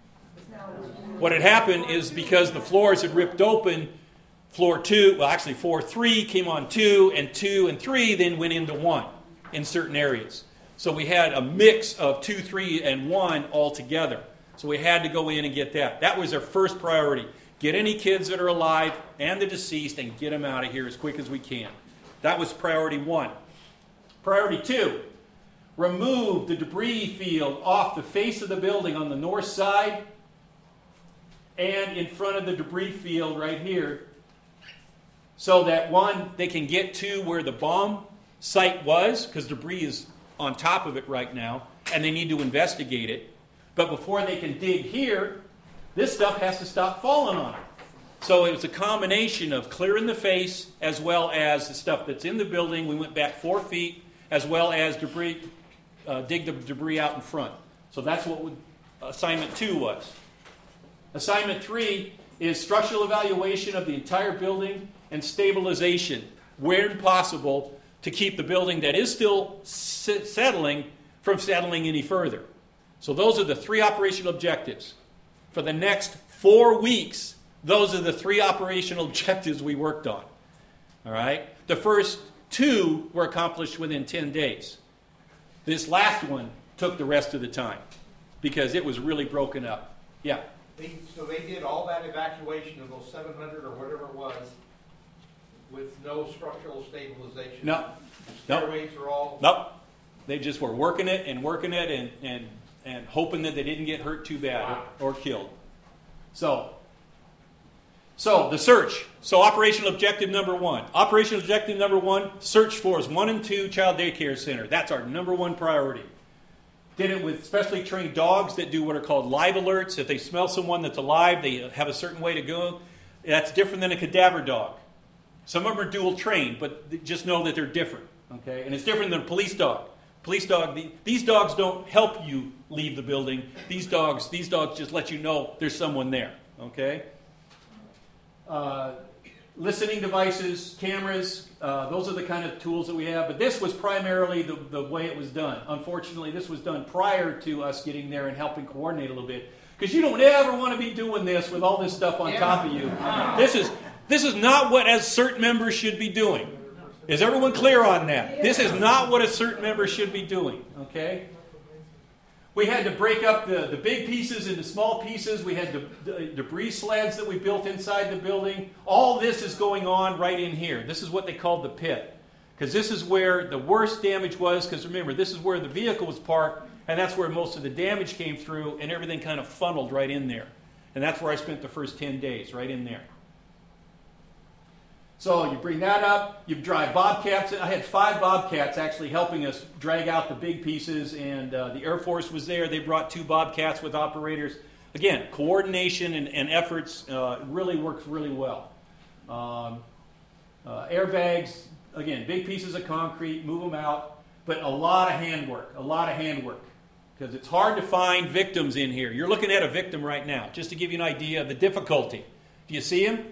S1: What had happened is because the floors had ripped open, floor two, well actually floor three came on two, and two and three then went into one in certain areas. So we had a mix of two, three, and one all together. So we had to go in and get that. That was our first priority. Get any kids that are alive and the deceased and get them out of here as quick as we can. That was priority one. Priority two, remove the debris field off the face of the building on the north side and in front of the debris field right here, so that, one, they can get to where the bomb site was, because debris is on top of it right now, and they need to investigate it. But before they can dig here, this stuff has to stop falling on it. So it was a combination of clearing the face as well as the stuff that's in the building. We went back four feet, as well as debris, uh, dig the debris out in front. So that's what would, assignment two was. Assignment three is structural evaluation of the entire building and stabilization, where possible, to keep the building that is still settling from settling any further. So those are the three operational objectives. For the next four weeks, those are the three operational objectives we worked on. All right? The first two were accomplished within ten days. This last one took the rest of the time because it was really broken up. Yeah?
S2: They, so they did all that evacuation of those seven hundred or whatever it was with no structural stabilization?
S1: No.
S2: Stairways are all...
S1: Nope. They just were working it and working it and, and, and hoping that they didn't get hurt too bad
S2: Wow.
S1: or, or killed. So, so the search. So operational objective number one. Operational objective number one, search floors one and two, child daycare center. That's our number one priority. Did it with specially trained dogs that do what are called live alerts. If they smell someone that's alive, they have a certain way to go. That's different than a cadaver dog. Some of them are dual trained, but just know that they're different. Okay, and it's different than a police dog. Police dog. The, these dogs don't help you leave the building. These dogs. These dogs just let you know there's someone there. Okay. Uh, listening devices, cameras. Uh, those are the kind of tools that we have. But this was primarily the, the way it was done. Unfortunately, this was done prior to us getting there and helping coordinate a little bit. Because you don't ever want to be doing this with all this stuff on
S2: Yeah.
S1: top of you. This is this is not what as CERT members should be doing. Is everyone clear on that? This is not what a CERT member should be doing, okay? We had to break up the, the big pieces into small pieces. We had de- de- debris sleds that we built inside the building. All this is going on right in here. This is what they called the pit. Because this is where the worst damage was. Because remember, this is where the vehicle was parked. And that's where most of the damage came through. And everything kind of funneled right in there. And that's where I spent the first ten days, right in there. So you bring that up, you drive Bobcats. I had five Bobcats actually helping us drag out the big pieces, and uh, the Air Force was there. They brought two Bobcats with operators. Again, coordination and, and efforts uh, really works really well. Um, uh, airbags, again, big pieces of concrete, move them out, but a lot of handwork, a lot of handwork. Because it's hard to find victims in here. You're looking at a victim right now, just to give you an idea of the difficulty. Do you see him?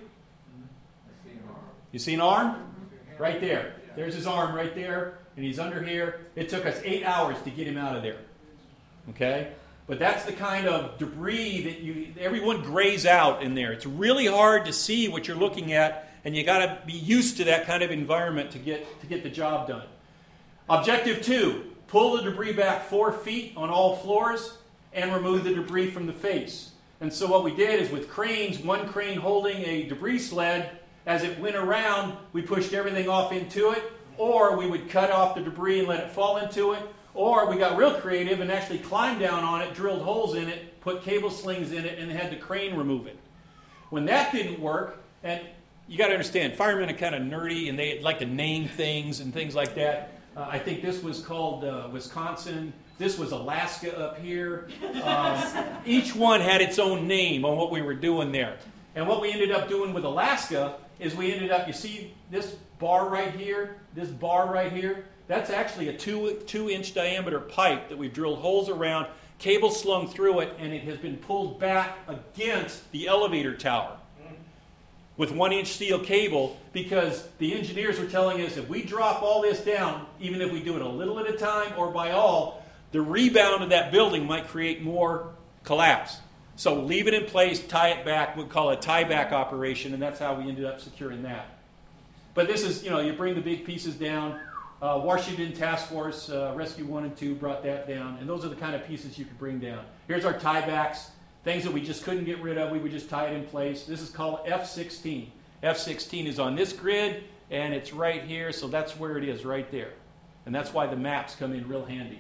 S1: You see an arm? Right there. There's his arm right there, and he's under here. It took us eight hours to get him out of there. Okay? But that's the kind of debris that you everyone grays out in there. It's really hard to see what you're looking at, and you got to be used to that kind of environment to get to get the job done. Objective two, pull the debris back four feet on all floors and remove the debris from the face. And so what we did is with cranes, one crane holding a debris sled, as it went around, we pushed everything off into it, or we would cut off the debris and let it fall into it, or we got real creative and actually climbed down on it, drilled holes in it, put cable slings in it, and had the crane remove it. When that didn't work, and you got to understand, firemen are kind of nerdy, and they like to name things and things like that. Uh, I think this was called uh, Wisconsin. This was Alaska up here. Um, each one had its own name on what we were doing there. And what we ended up doing with Alaska is we ended up, you see this bar right here, this bar right here, that's actually a two, two inch diameter pipe that we've drilled holes around, cable slung through it, and it has been pulled back against the elevator tower with one inch steel cable, because the engineers were telling us if we drop all this down, even if we do it a little at a time or by all, the rebound of that building might create more collapse. So leave it in place, tie it back, we'll call it a tie-back operation, and that's how we ended up securing that. But this is, you know, you bring the big pieces down. Uh, Washington Task Force, uh, Rescue one and two brought that down, and those are the kind of pieces you could bring down. Here's our tie-backs, things that we just couldn't get rid of, we would just tie it in place. This is called F sixteen. F sixteen is on this grid, and it's right here, so that's where it is, right there. And that's why the maps come in real handy.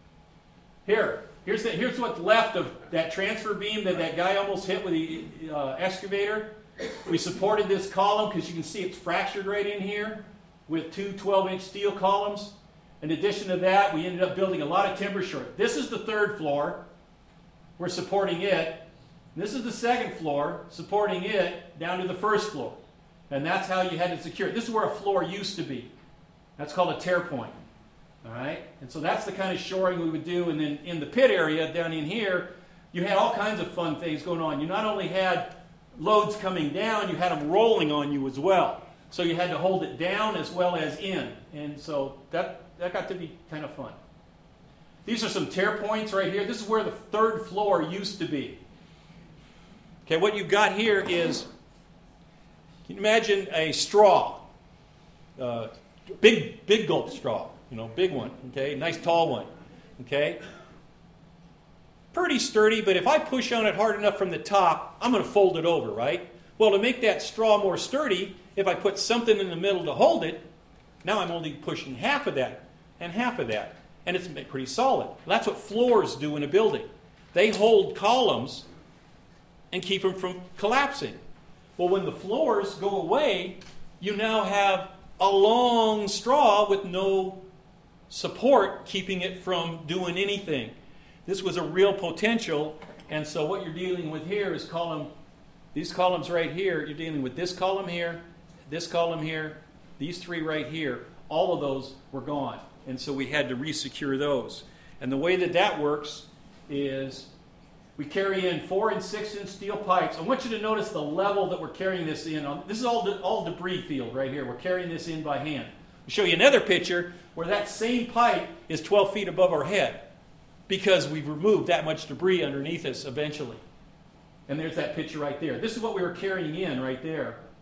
S1: Here. Here's, the, here's what's left of that transfer beam that that guy almost hit with the uh, excavator. We supported this column because you can see it's fractured right in here with two twelve inch steel columns. In addition to that, we ended up building a lot of timber short. This is the third floor. We're supporting it. This is the second floor, supporting it down to the first floor. And that's how you had to secure it. This is where a floor used to be. That's called a tear point. All right, and so that's the kind of shoring we would do. And then in the pit area down in here, you had all kinds of fun things going on. You not only had loads coming down, you had them rolling on you as well. So you had to hold it down as well as in. And so that, that got to be kind of fun. These are some tear points right here. This is where the third floor used to be. Okay, what you've got here is, can you imagine a straw? Uh, big, big gulp straw. You know, big one, okay? Nice tall one, okay? Pretty sturdy, but if I push on it hard enough from the top, I'm going to fold it over, right? Well, to make that straw more sturdy, if I put something in the middle to hold it, now I'm only pushing half of that and half of that, and it's pretty solid. That's what floors do in a building. They hold columns and keep them from collapsing. Well, when the floors go away, you now have a long straw with no support keeping it from doing anything. This was a real potential, and so what you're dealing with here is column, these columns right here, you're dealing with this column here, this column here, these three right here, all of those were gone. And so we had to resecure those. And the way that that works is we carry in four and six inch steel pipes. I want you to notice the level that we're carrying this in on. This is all, de- all debris field right here. We're carrying this in by hand. I'll show you another picture where that same pipe is twelve feet above our head because we've removed that much debris underneath us eventually. And there's that picture right there. This is what we were carrying in right there.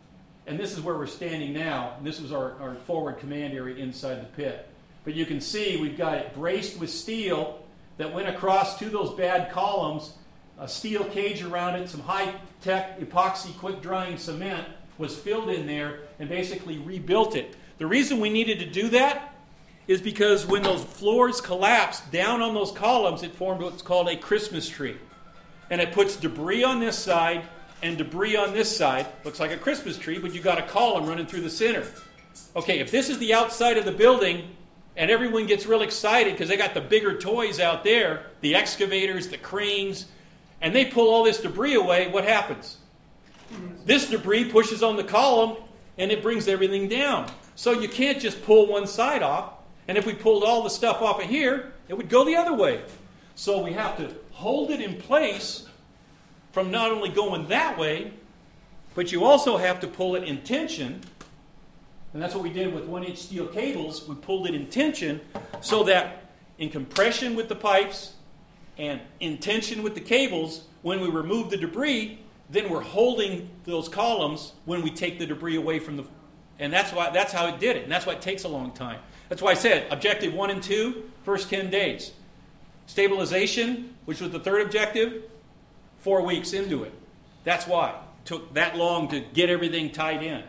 S1: and this is where we're standing now. And this was our, our forward command area inside the pit. But you can see we've got it braced with steel that went across to those bad columns, a steel cage around it, some high-tech epoxy quick-drying cement was filled in there and basically rebuilt it. The reason we needed to do that is because when those floors collapsed down on those columns, it formed what's called a Christmas tree. And it puts debris on this side and debris on this side. Looks like a Christmas tree, but you got a column running through the center. Okay, if this is the outside of the building and everyone gets real excited because they got the bigger toys out there, the excavators, the cranes, and they pull all this debris away, what happens? This debris pushes on the column and it brings everything down. So you can't just pull one side off. And if we pulled all the stuff off of here, it would go the other way. So we have to hold it in place from not only going that way, but you also have to pull it in tension. And that's what we did with one-inch steel cables. We pulled it in tension so that in compression with the pipes and in tension with the cables, when we remove the debris, then we're holding those columns when we take the debris away from the... And that's why that's how it did it. And that's why it takes a long time. That's why I said objective one and two, first ten days. Stabilization, which was the third objective, four weeks into it. That's why it took that long to get everything tied in.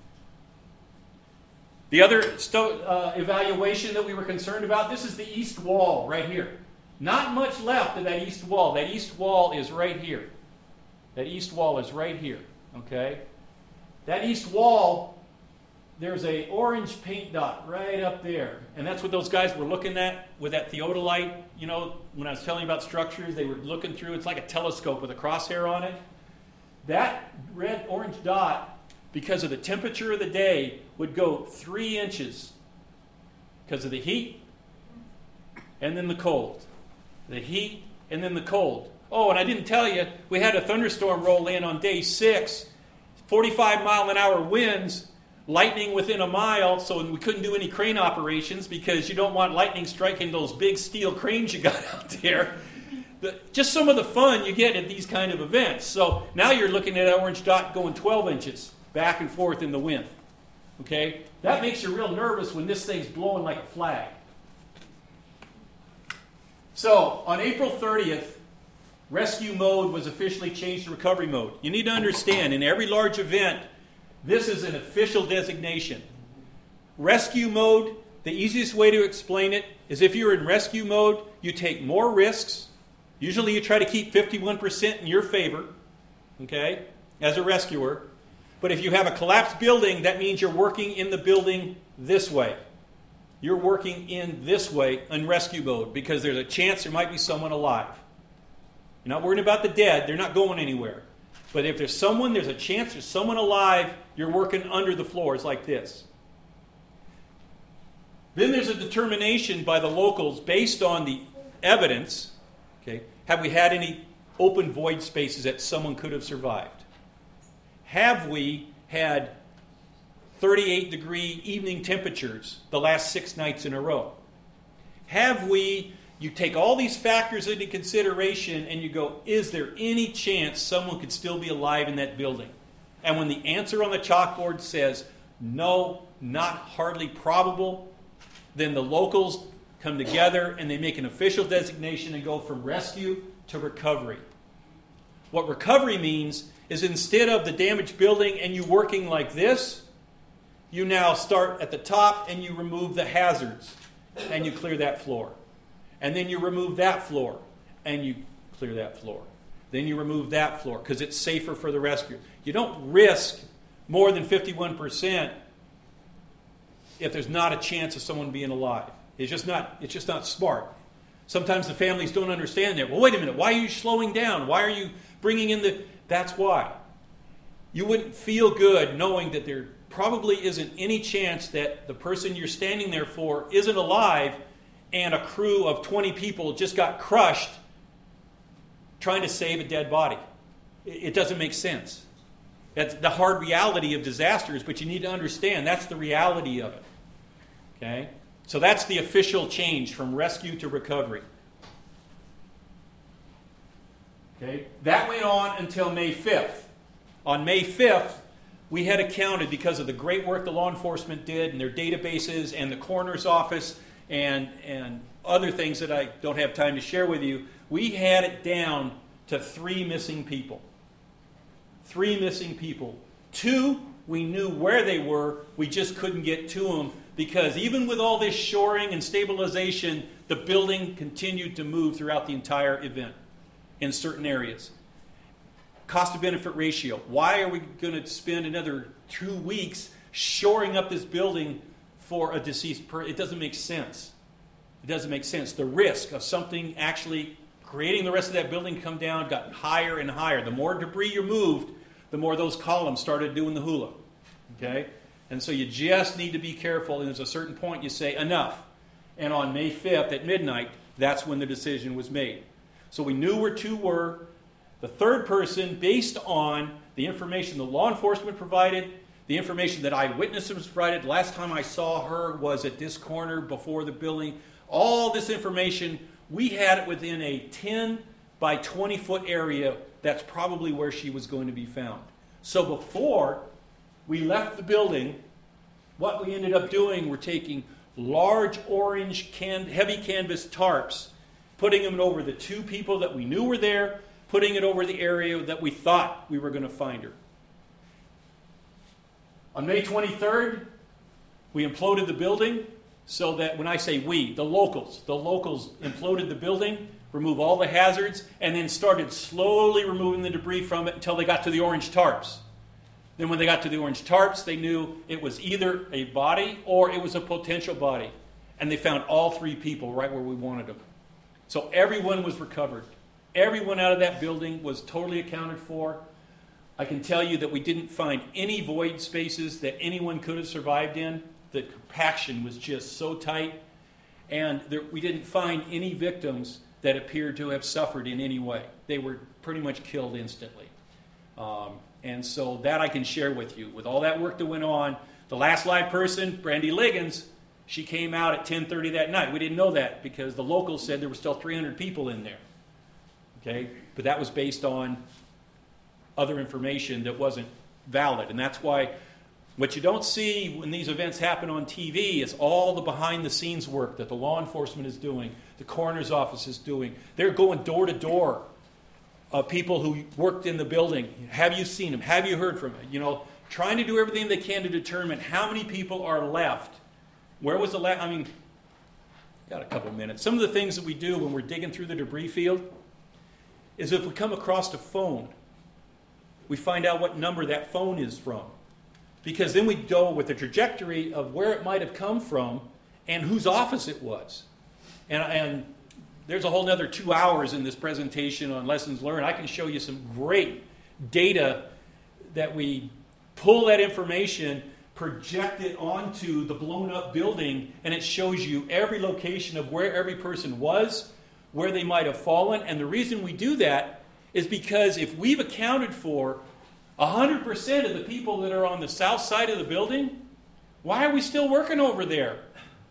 S1: The other sto- uh, evaluation that we were concerned about, this is the east wall right here. Not much left of that east wall. That east wall is right here. That east wall is right here. Okay? That east wall, there's a orange paint dot right up there. And that's what those guys were looking at with that theodolite. You know, when I was telling you about structures, they were looking through. It's like a telescope with a crosshair on it. That red orange dot, because of the temperature of the day, would go three inches because of the heat and then the cold. The heat and then the cold. Oh, and I didn't tell you, we had a thunderstorm roll in on day six, forty-five mile an hour winds, lightning within a mile, so we couldn't do any crane operations because you don't want lightning striking those big steel cranes you got out there. The, just some of the fun you get at these kind of events. So now you're looking at an orange dot going twelve inches back and forth in the wind. Okay? That makes you real nervous when this thing's blowing like a flag. So on April thirtieth, rescue mode was officially changed to recovery mode. You need to understand, in every large event, this is an official designation. Rescue mode, the easiest way to explain it is if you're in rescue mode, you take more risks. Usually you try to keep fifty-one percent in your favor, okay, as a rescuer. But if you have a collapsed building, that means you're working in the building this way. You're working in this way in rescue mode because there's a chance there might be someone alive. You're not worrying about the dead. They're not going anywhere. But if there's someone, there's a chance there's someone alive, you're working under the floors like this. Then there's a determination by the locals based on the evidence. Okay, have we had any open void spaces that someone could have survived? Have we had thirty-eight degree evening temperatures the last six nights in a row? Have we, you take all these factors into consideration and you go, is there any chance someone could still be alive in that building? And when the answer on the chalkboard says, no, not hardly probable, then the locals come together and they make an official designation and go from rescue to recovery. What recovery means is instead of the damaged building and you working like this, you now start at the top and you remove the hazards and you clear that floor. And then you remove that floor and you clear that floor. Then you remove that floor because it's safer for the rescue. You don't risk more than fifty-one percent if there's not a chance of someone being alive. It's just not, it's just not smart. Sometimes the families don't understand that. Well, wait a minute. Why are you slowing down? Why are you bringing in the... That's why. You wouldn't feel good knowing that there probably isn't any chance that the person you're standing there for isn't alive and a crew of twenty people just got crushed trying to save a dead body. It doesn't make sense. That's the hard reality of disasters, but you need to understand that's the reality of it. Okay? So that's the official change from rescue to recovery. Okay? That went on until May fifth. On May fifth, we had accounted, because of the great work the law enforcement did and their databases and the coroner's office and, and other things that I don't have time to share with you, we had it down to three missing people. Three missing people. Two, we knew where they were, we just couldn't get to them because even with all this shoring and stabilization, the building continued to move throughout the entire event in certain areas. Cost to benefit ratio. Why are we going to spend another two weeks shoring up this building for a deceased person? It doesn't make sense. It doesn't make sense. The risk of something actually creating the rest of that building come down got higher and higher. The more debris you moved, the more those columns started doing the hula. Okay? And so you just need to be careful, and there's a certain point you say, enough. And on May fifth at midnight, that's when the decision was made. So we knew where two were. The third person, based on the information the law enforcement provided, the information that eyewitnesses provided, last time I saw her was at this corner before the building, all this information, we had it within a ten by twenty foot area. That's probably where she was going to be found. So before we left the building, what we ended up doing, we're taking large orange can, heavy canvas tarps, putting them over the two people that we knew were there, putting it over the area that we thought we were going to find her. On May twenty-third, we imploded the building so that when I say we, the locals, the locals imploded the building, removed all the hazards, and then started slowly removing the debris from it until they got to the orange tarps. Then when they got to the orange tarps, they knew it was either a body or it was a potential body. And they found all three people right where we wanted them. So everyone was recovered. Everyone out of that building was totally accounted for. I can tell you that we didn't find any void spaces that anyone could have survived in. The compaction was just so tight. And there, we didn't find any victims that appeared to have suffered in any way. They were pretty much killed instantly. Um, and so that I can share with you. With all that work that went on, the last live person, Brandy Liggins, she came out at ten thirty that night. We didn't know that because the locals said there were still three hundred people in there. Okay? But that was based on other information that wasn't valid. And that's why what you don't see when these events happen on T V is all the behind-the-scenes work that the law enforcement is doing, the coroner's office is doing. They're going door to door. Uh, people who worked in the building. Have you seen them? Have you heard from them? You know, trying to do everything they can to determine how many people are left. Where was the last? I mean, got a couple minutes. Some of the things that we do when we're digging through the debris field is if we come across a phone, we find out what number that phone is from. Because then we go with the trajectory of where it might have come from and whose office it was. And, and there's a whole other two hours in this presentation on lessons learned. I can show you some great data that we pull that information, project it onto the blown up building, and it shows you every location of where every person was, where they might have fallen. And the reason we do that is because if we've accounted for one hundred percent of the people that are on the south side of the building, why are we still working over there?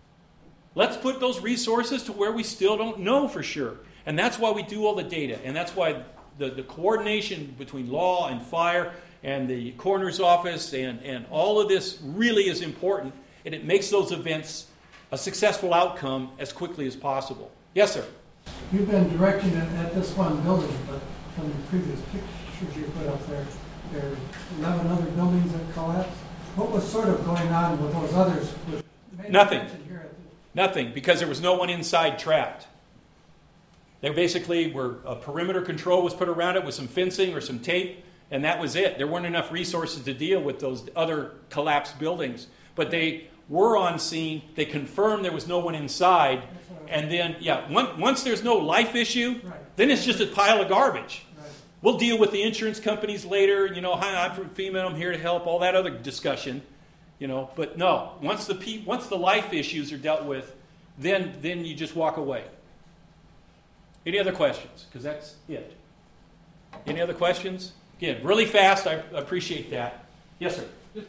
S1: Let's put those resources to where we still don't know for sure. And that's why we do all the data. And that's why the, the coordination between law and fire and the coroner's office and, and all of this really is important. And it makes those events a successful outcome as quickly as possible. Yes, sir?
S4: You've been directing it at this one building, but from the previous pictures you put up there, there are eleven other buildings that collapsed. What was sort of going on with those others? With
S1: Nothing. Here at the... Nothing, because there was no one inside trapped. They basically were, a perimeter control was put around it with some fencing or some tape, and that was it. There weren't enough resources to deal with those other collapsed buildings. But they were on scene. They confirmed there was no one inside. And then, yeah, one, once there's no life issue, right. Then it's just a pile of garbage. Right. We'll deal with the insurance companies later. You know, hi, I'm from FEMA. I'm here to help. All that other discussion. You know, but no. Once the pe- once the life issues are dealt with, then then you just walk away. Any other questions? Because that's it. Any other questions? Again, really fast. I appreciate that. Yes, sir.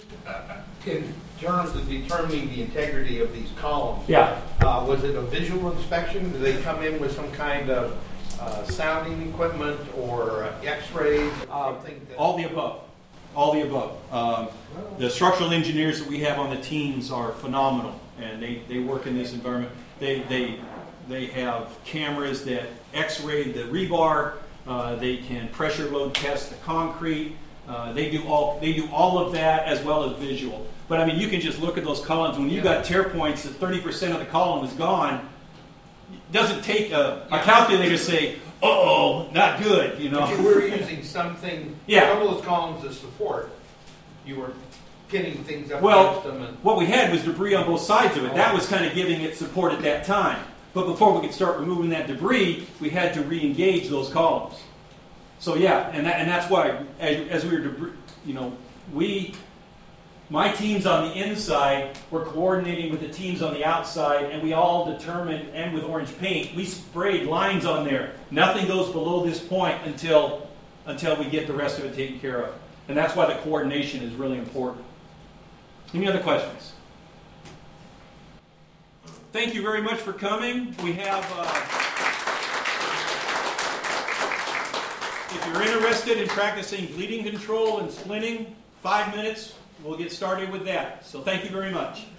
S2: In terms of determining the integrity of these columns,
S1: yeah.
S2: uh, was it a visual inspection? Did they come in with some kind of uh, sounding equipment or uh, X-rays? Or
S1: uh,
S2: something that...
S1: All the above. all the above. Um, the structural engineers that we have on the teams are phenomenal, and they, they work in this environment. They, they, they have cameras that x-ray the rebar. Uh, they can pressure load test the concrete. Uh, they do all they do all of that as well as visual. But I mean, you can just look at those columns. When you got tear points that thirty percent of the column is gone, it doesn't take a, a calculator to say, "Uh-oh, not good," you know.
S2: But you were using something,
S1: Yeah.
S2: some of those columns as support. You were pinning things up
S1: Well,
S2: against them. And
S1: what we had was debris on both sides of it. That was kind of giving it support at that time. But before we could start removing that debris, we had to re-engage those columns. So yeah, and that, and that's why, as, as we were, debris, you know, we, my teams on the inside were coordinating with the teams on the outside, and we all determined, and with orange paint, we sprayed lines on there. Nothing goes below this point until until we get the rest of it taken care of. And that's why the coordination is really important. Any other questions? Thank you very much for coming. We have, uh, if you're interested in practicing bleeding control and splinting, five minutes, we'll get started with that. So thank you very much.